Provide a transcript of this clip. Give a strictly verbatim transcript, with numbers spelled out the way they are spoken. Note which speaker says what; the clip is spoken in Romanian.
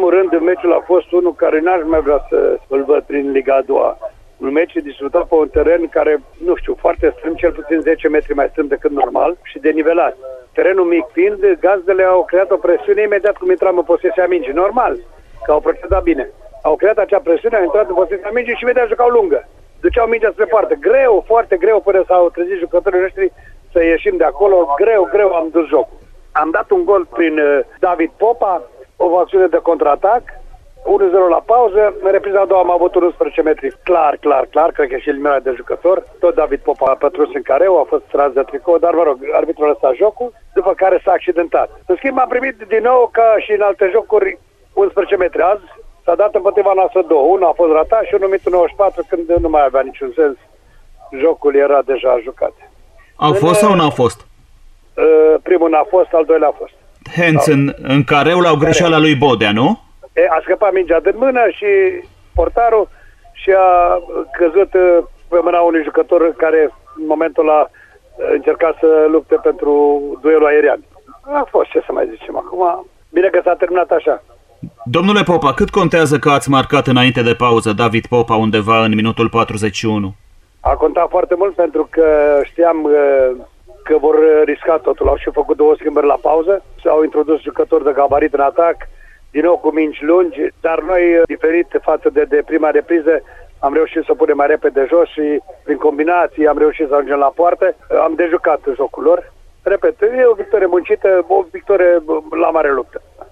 Speaker 1: primul rând, meciul a fost unul care n-aș mai vrea să îl văd prin Liga a doua. Un meci disputat pe un teren care, nu știu, foarte strâmb, cel puțin zece metri mai strâmb decât normal și denivelat. Terenul mic fiind, gazdele au creat o presiune imediat cum intram în posesia mingii. Normal, că au procedat bine. Au creat acea presiune, au intrat în posesia mingii și imediat jucau lungă. Duceau mingea spre poartă. Greu, foarte greu, până s-au trezit jucătorii noștri să ieșim de acolo. Greu, greu am dus jocul. Am dat un gol prin uh, David Popa, o acțiune de contraatac, unu zero la pauză. În repriza a doua am avut unsprezece metri. Clar, clar, clar, cred că și eliminarea de jucător. Tot David Popa a pătruns în careu, a fost tras de tricou, dar mă rog, arbitrul a lăsat jocul, după care s-a accidentat. În schimb, am primit din nou, ca și în alte jocuri, unsprezece metri. Azi s-a dat împotriva noastră două. Unul a fost ratat și unul minutul nouăzeci și patru, când nu mai avea niciun sens. Jocul era deja jucat.
Speaker 2: Au în, fost sau n-au fost?
Speaker 1: Uh, primul n-a fost, al doilea a fost.
Speaker 2: Hens în, în careu la o greșeală lui Bodea, nu?
Speaker 1: E, a scăpat mingea din mână și portarul și a căzut pe mâna unui jucător care în momentul ăla încerca să lupte pentru duelul aerian. A fost, ce să mai zicem acum, bine că s-a terminat așa.
Speaker 2: Domnule Popa, cât contează că ați marcat înainte de pauză David Popa undeva în minutul patruzeci și unu?
Speaker 1: A contat foarte mult pentru că știam că vor risca totul. Au și făcut două schimbări la pauză, s-au introdus jucători de gabarit în atac, din nou cu mingi lungi, dar noi, diferit față de, de prima repriză, am reușit să punem mai repede jos și prin combinații am reușit să ajungem la poartă. Am dejucat jocul lor. Repet, e o victorie muncită, o victorie la mare luptă.